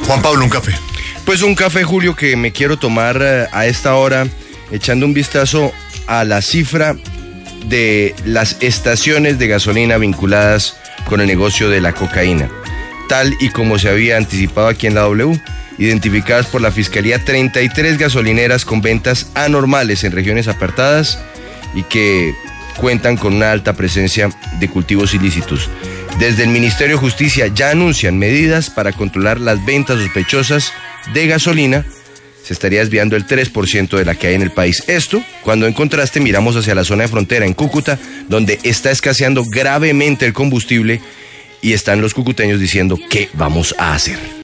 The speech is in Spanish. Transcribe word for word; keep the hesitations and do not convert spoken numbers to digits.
Juan Pablo, un café. Pues un café, Julio, que me quiero tomar eh, a esta hora, echando un vistazo a la cifra de las estaciones de gasolina vinculadas con el negocio de la cocaína. Tal y como se había anticipado aquí en la W, identificadas por la Fiscalía treinta y tres gasolineras con ventas anormales en regiones apartadas y que cuentan con una alta presencia de cultivos ilícitos. Desde el Ministerio de Justicia ya anuncian medidas para controlar las ventas sospechosas de gasolina. Se estaría desviando el tres por ciento de la que hay en el país. Esto, cuando en contraste miramos hacia la zona de frontera en Cúcuta, donde está escaseando gravemente el combustible y están los cucuteños diciendo ¿qué vamos a hacer?